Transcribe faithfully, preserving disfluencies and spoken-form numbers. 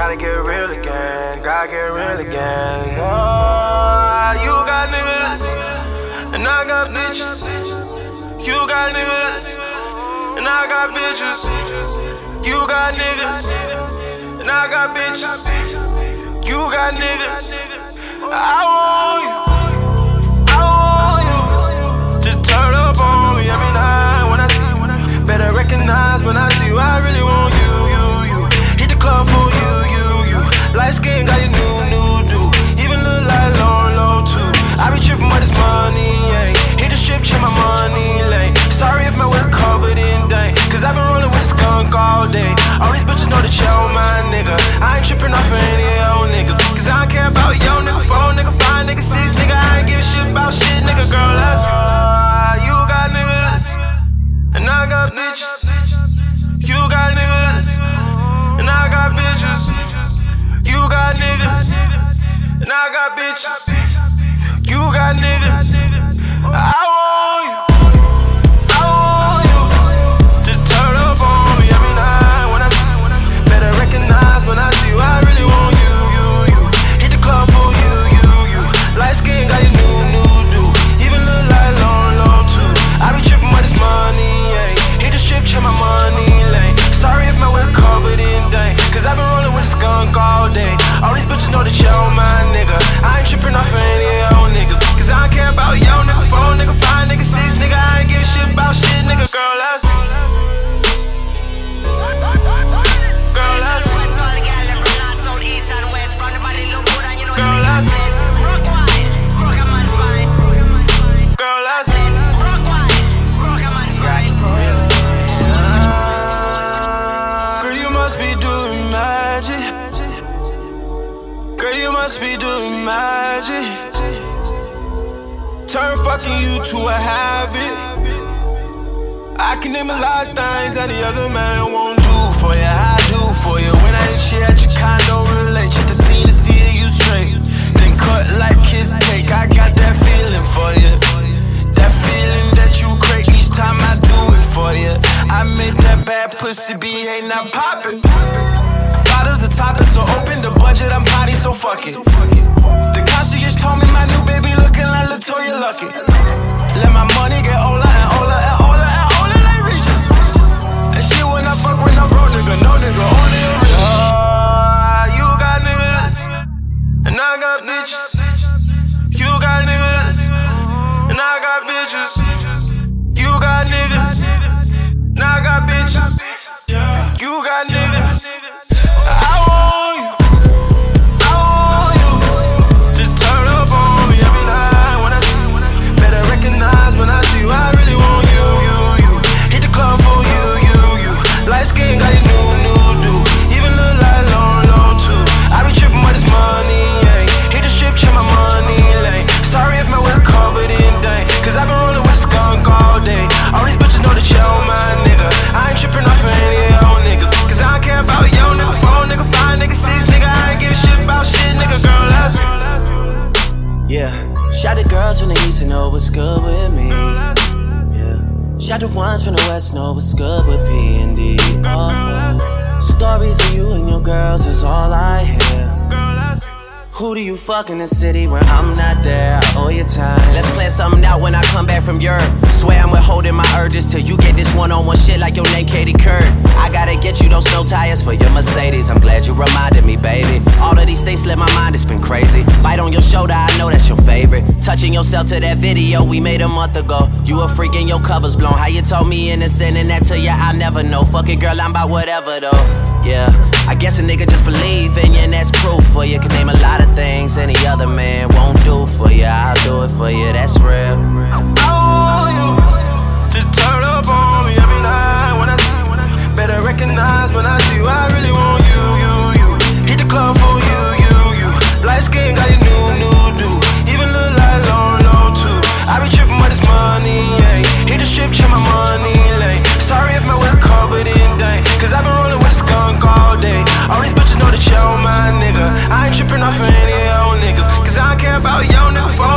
gotta get real again, gotta get real again. Oh, you got niggas, and I got bitches. You got niggas, and I got bitches. You got niggas, and I got bitches. You got niggas, I want you. I want you to turn up on me every night when I see you. Better recognize when I see you, I really want you, you, you. Hit the club for you, you, you. Light skin got you new, new, do. Even look like low, low too. I be tripping with this money, yeah. Hit the strip, check my money lane. Sorry if my whip covered in dank, cause I been rolling with a skunk all day. All these bitches know that you're my nigga. I ain't tripping off of any old niggas, cause I don't care about yo nigga, four nigga, five nigga, six nigga. I ain't give a shit about shit, nigga, girl, that's uh, you got niggas, and I got bitches. You got niggas, and I got bitches. You got niggas, and I got bitches. You got niggas, I want you. I want you to turn up on me every night when I see you. Better recognize when I see you, I really want you, you, you. Hit the club for you, you, you. Light skin got you new, new, do. Even look like long, long too. I be tripping with this money, yeah. Hit the strip, check my money lane. Sorry if my whip covered in dank, cause I been rolling with a skunk all day. All these bitches know that you're my nigga. I ain't tripping off of any old niggas, cause I don't care about yo nigga, four nigga, five nigga, six nigga. I ain't give a shit about shit, nigga, girl, that's girl, that's girl, that's girl, that's girl, you must be doing magic. Girl, you must be doing magic. Turn fucking you to a habit. I can name a lot of things that the other man won't do for you. I do for you. When I ain't shit at your condo, relate. Check the scene to see you straight. Then cut like kiss cake. I got that feeling for you. That feeling that you crave each time I do it for you. I make that bad pussy be ain't not poppin'. Bottles the topic, so open the budget. I'm potty, so fuck it. The concierge told me my new baby looking like Latoya Lucky. Let my money get older and older and older and older like Regis. And she when I fuck with no bro nigga, no nigga, only a rich. Uh, you got niggas, and I got bitches. You got niggas, and I got bitches. You got niggas, and I got bitches. You got niggas, I want you. I want you to turn up on me every night when I see you. Better recognize when I see you, I really want you, you, you. Hit the club for you, you, you. Light skin got you new, new, do. Even look like long, long too. I be tripping with this money, yeah. Hit the strip, check my money lane. Sorry if my whip covered in dank, cause I been rolling with a skunk all day. All these bitches know that you're my nigga. I ain't tripping off of any old niggas, cause I don't care about yo nigga, four nigga, five nigga, six nigga. I ain't give a shit about shit, nigga, girl, that's yeah. Shout the girls from the east and know what's good with me. Yeah. Shout the ones from the west, know what's good with P and D. Oh. Stories of you and your girls is all I hear. Who do you fuck in the city when I'm not there? I owe you time. Let's plan something out when I come back from Europe. Swear I'm withholding my urges till you get this one-on-one shit like your name Katie Couric. I gotta get you those snow tires for your Mercedes. I'm glad you reminded me, baby. All of these things slip my mind, it's been crazy. Bite on your shoulder, I know that's your favorite. Touching yourself to that video we made a month ago. You a freak and your cover's blown. How you told me innocent and that to you, I'll never know. Fuck it, girl, I'm about whatever though. Yeah, I guess a nigga just believe in you and that's proof for you. Can name a lot of things any other man won't do for you. I'll do it for you, that's real. I want you to turn up on me every night when I see you. Better recognize when I see you, I really want you, you, you. Hit the club for you, you, you. Light skin got you new, new, do. Even look like long, long too. I be tripping with this money, yeah. Hit the strip, check my money lane. Sorry if my whip covered in dank, cause I been rolling with a skunk all day. All these bitches know that you're my nigga. I ain't tripping off of any old niggas, cause I don't care about yo nigga, four